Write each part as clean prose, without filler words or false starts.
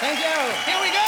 Thank you. Here we go.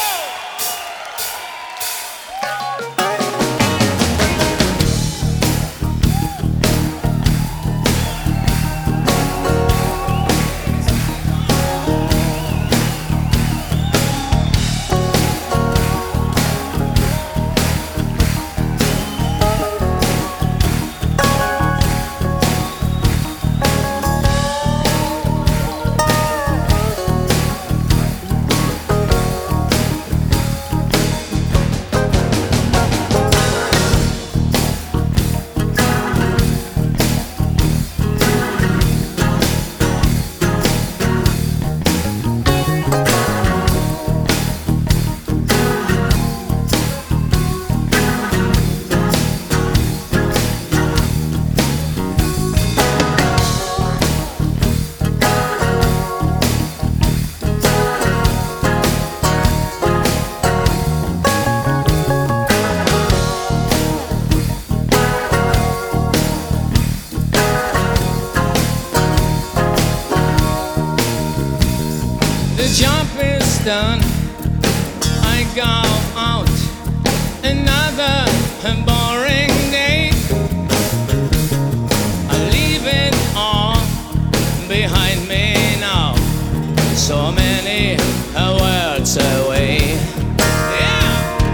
The job is done. I go out. Another boring day. I leave it all behind me now. So many worlds away. Yeah.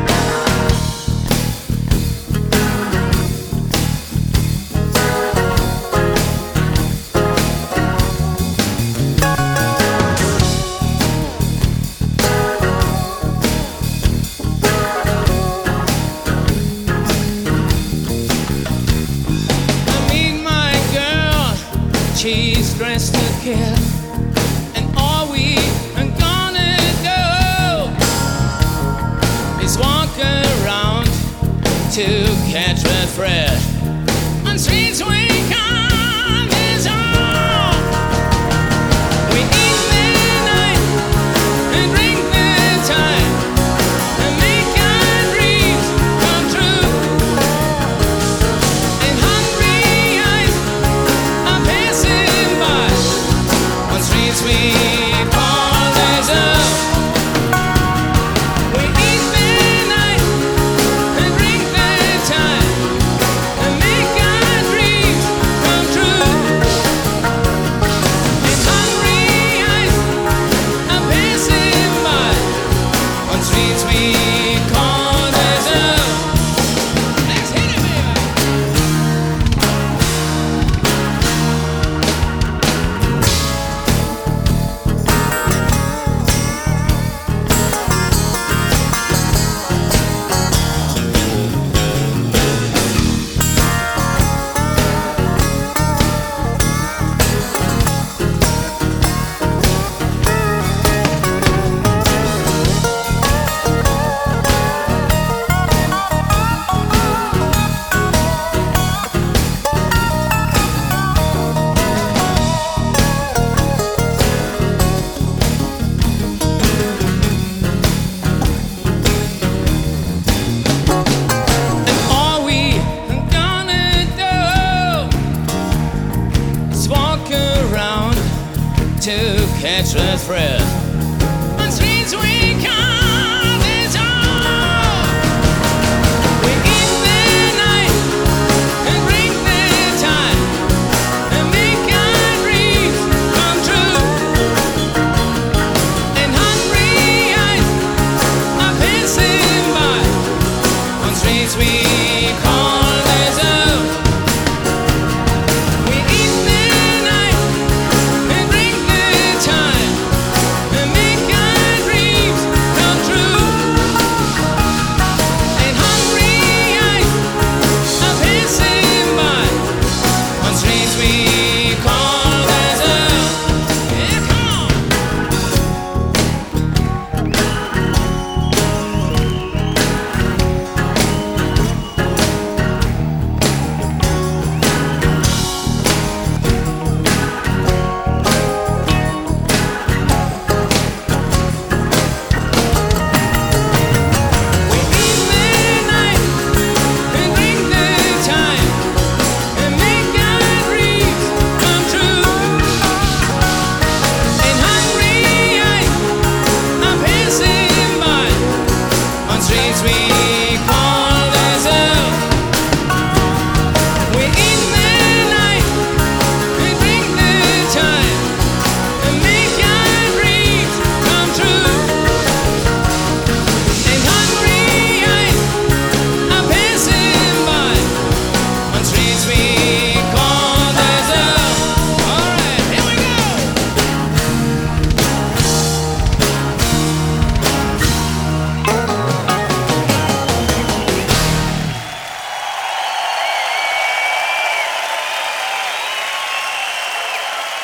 She's dressed to kill, and all we are gonna do is walk around to catch the thrill on streets we can't dissolve. We eat the night and drink the time and make our dreams come true. And hungry eyes are passing by on streets we call desert. We eat the night and drink the time and make our dreams come true. And hungry eyes are passing by on streets we call desert. Let's hit it, baby. To catch the thrill on streets we can't dissolve. We eat the night and drink the time and make our dreams come true. And hungry eyes are passing by on streets we call desert. We eat the night and drink the time and since we come.